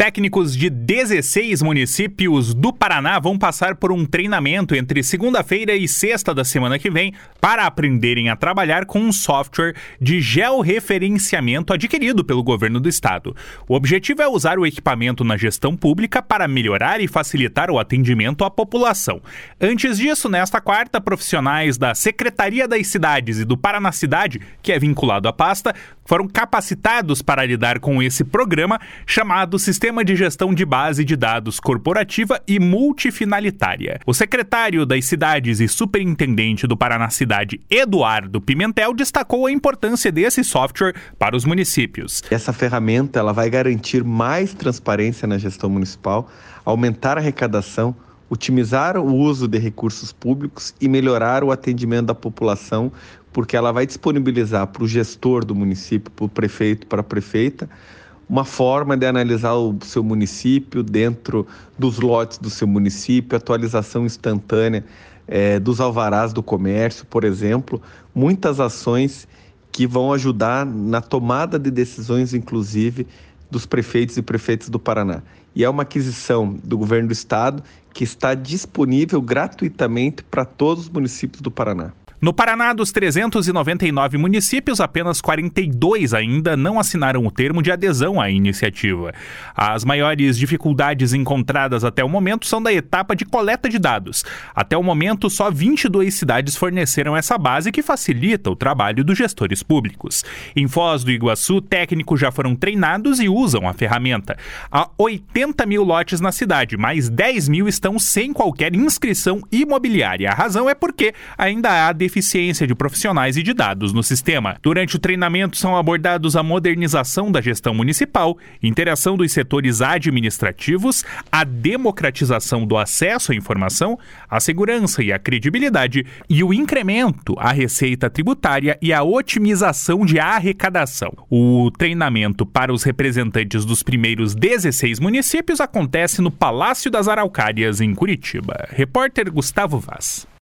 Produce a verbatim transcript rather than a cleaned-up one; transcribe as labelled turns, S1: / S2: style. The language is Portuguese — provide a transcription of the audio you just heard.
S1: Técnicos de dezesseis municípios do Paraná vão passar por um treinamento entre segunda-feira e sexta da semana que vem para aprenderem a trabalhar com um software de georreferenciamento adquirido pelo governo do estado. O objetivo é usar o equipamento na gestão pública para melhorar e facilitar o atendimento à população. Antes disso, nesta quarta, profissionais da Secretaria das Cidades e do Paraná Cidade, que é vinculado à pasta, foram capacitados para lidar com esse programa chamado Sistema de Gestão de Base de Dados Corporativa e Multifinalitária. O secretário das Cidades e superintendente do Paraná Cidade, Eduardo Pimentel, destacou a importância desse software para os municípios.
S2: Essa ferramenta ela vai garantir mais transparência na gestão municipal, aumentar a arrecadação, otimizar o uso de recursos públicos e melhorar o atendimento da população, porque ela vai disponibilizar para o gestor do município, para o prefeito, para a prefeita, uma forma de analisar o seu município dentro dos lotes do seu município, atualização instantânea é, dos alvarás do comércio, por exemplo, muitas ações que vão ajudar na tomada de decisões, inclusive, dos prefeitos e prefeitas do Paraná. E é uma aquisição do governo do estado que está disponível gratuitamente para todos os municípios do Paraná.
S1: No Paraná, dos trezentos e noventa e nove municípios, apenas quarenta e dois ainda não assinaram o termo de adesão à iniciativa. As maiores dificuldades encontradas até o momento são da etapa de coleta de dados. Até o momento, só vinte e duas cidades forneceram essa base que facilita o trabalho dos gestores públicos. Em Foz do Iguaçu, técnicos já foram treinados e usam a ferramenta. Há oitenta mil lotes na cidade, mas dez mil estão sem qualquer inscrição imobiliária. A razão é porque ainda há deficiência de profissionais e de dados no sistema. Durante o treinamento são abordados a modernização da gestão municipal, interação dos setores administrativos, a democratização do acesso à informação, a segurança e a credibilidade e o incremento à receita tributária e a otimização de arrecadação. O treinamento para os representantes dos primeiros dezesseis municípios acontece no Palácio das Araucárias, em Curitiba. Repórter Gustavo Vaz.